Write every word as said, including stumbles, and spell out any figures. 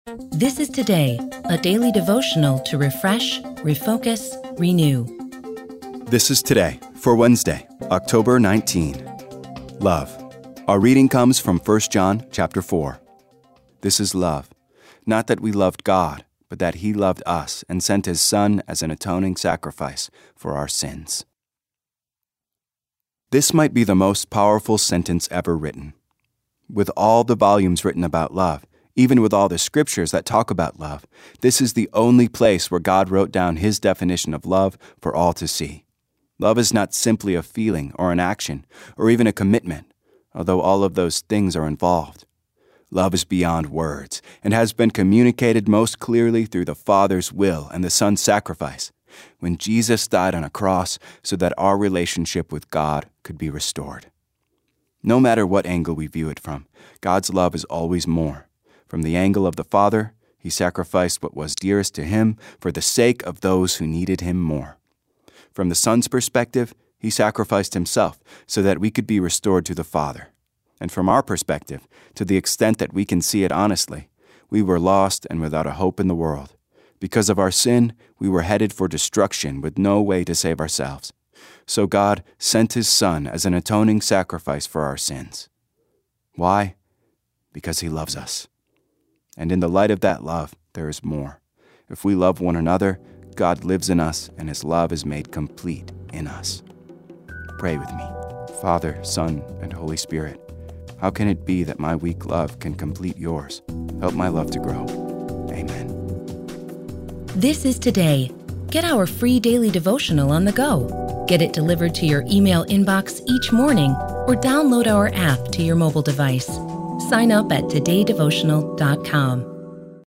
This is Today, a daily devotional to refresh, refocus, renew. This is Today for Wednesday, October nineteenth. Love. Our reading comes from First John chapter four. This is love, not that we loved God, but that He loved us and sent His Son as an atoning sacrifice for our sins. This might be the most powerful sentence ever written. With all the volumes written about love, even with all the scriptures that talk about love, this is the only place where God wrote down His definition of love for all to see. Love is not simply a feeling or an action or even a commitment, although all of those things are involved. Love is beyond words and has been communicated most clearly through the Father's will and the Son's sacrifice, when Jesus died on a cross so that our relationship with God could be restored. No matter what angle we view it from, God's love is always more. From the angle of the Father, He sacrificed what was dearest to Him for the sake of those who needed Him more. From the Son's perspective, He sacrificed Himself so that we could be restored to the Father. And from our perspective, to the extent that we can see it honestly, we were lost and without a hope in the world. Because of our sin, we were headed for destruction with no way to save ourselves. So God sent His Son as an atoning sacrifice for our sins. Why? Because He loves us. And in the light of that love, there is more. If we love one another, God lives in us and His love is made complete in us. Pray with me. Father, Son, and Holy Spirit, how can it be that my weak love can complete yours? Help my love to grow. Amen. This is Today. Get our free daily devotional on the go. Get it delivered to your email inbox each morning or download our app to your mobile device. Sign up at today devotional dot com.